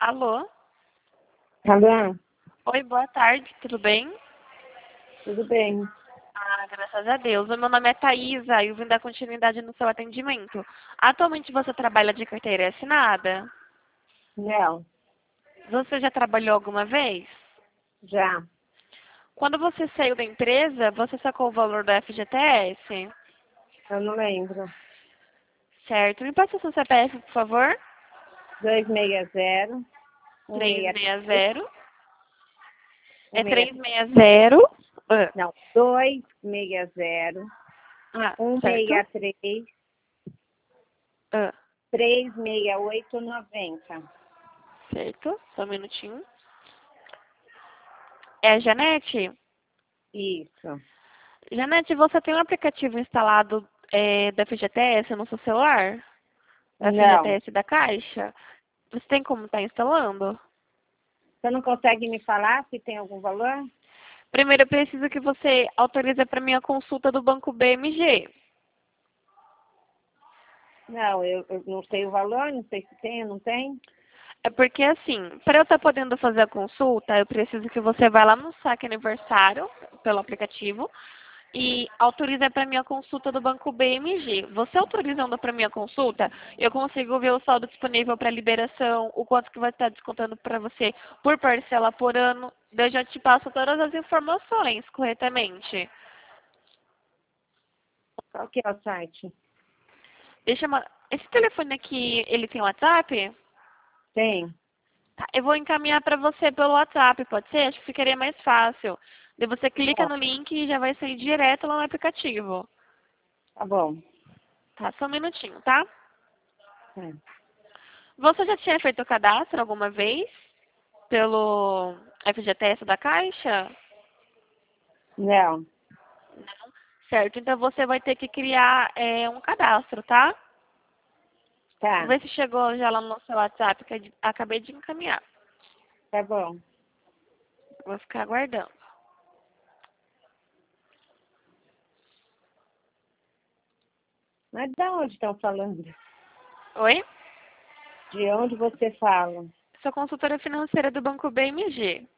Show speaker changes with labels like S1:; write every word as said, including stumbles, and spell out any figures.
S1: Alô?
S2: Alô?
S1: Oi, boa tarde, tudo bem?
S2: Tudo bem?
S1: Ah, graças a Deus. O meu nome é Thaisa e eu vim dar continuidade no seu atendimento. Atualmente você trabalha de carteira assinada?
S2: Não,
S1: Você já trabalhou alguma vez?
S2: já.
S1: Quando você saiu da empresa, você sacou o valor do F G T S?
S2: Eu não lembro.
S1: Certo. Me passa o seu C P F, por favor.
S2: dois seis zero, um seis três,
S1: trezentos e sessenta.
S2: um
S1: É
S2: seis,
S1: trezentos e sessenta. Ah,
S2: não, dois seis zero,
S1: ah,
S2: um
S1: certo.
S2: seis três,
S1: Ah,
S2: três seis oito noventa.
S1: certo. Só um minutinho. É a Janete?
S2: Isso.
S1: Janete, você tem um aplicativo instalado é, da F G T S no seu celular? Da
S2: Não.
S1: F G T S da Caixa? Você tem como estar instalando?
S2: Você não consegue me falar se tem algum valor?
S1: Primeiro, eu preciso que você autorize para mim a consulta do Banco B M G.
S2: Não, eu, eu não sei o valor, não sei se tem ou não tem.
S1: É porque, assim, para eu estar podendo fazer a consulta, eu preciso que você vá lá no saque aniversário, pelo aplicativo, e autorize para mim a consulta do Banco B M G. Você autorizando para mim a consulta, eu consigo ver o saldo disponível para liberação, o quanto que vai estar descontando para você por parcela por ano. Daí eu já te passo todas as informações corretamente.
S2: Qual que é o site?
S1: Deixa eu... ma- Esse telefone aqui, ele tem WhatsApp?
S2: Tem.
S1: Tá, eu vou encaminhar para você pelo WhatsApp, pode ser? Acho que ficaria mais fácil. Daí você clica
S2: Tá,
S1: no link e já vai sair direto lá no aplicativo.
S2: tá bom.
S1: Tá, só um minutinho, tá?
S2: É.
S1: Você já tinha feito o cadastro alguma vez pelo F G T S da Caixa?
S2: Não.
S1: Certo, então você vai ter que criar é, um cadastro, tá?
S2: Tá,
S1: Vê se chegou já lá no seu WhatsApp, que eu acabei de encaminhar.
S2: tá bom.
S1: Vou ficar aguardando.
S2: Mas de onde estão falando?
S1: Oi?
S2: De onde você fala?
S1: Sou consultora financeira do Banco B M G.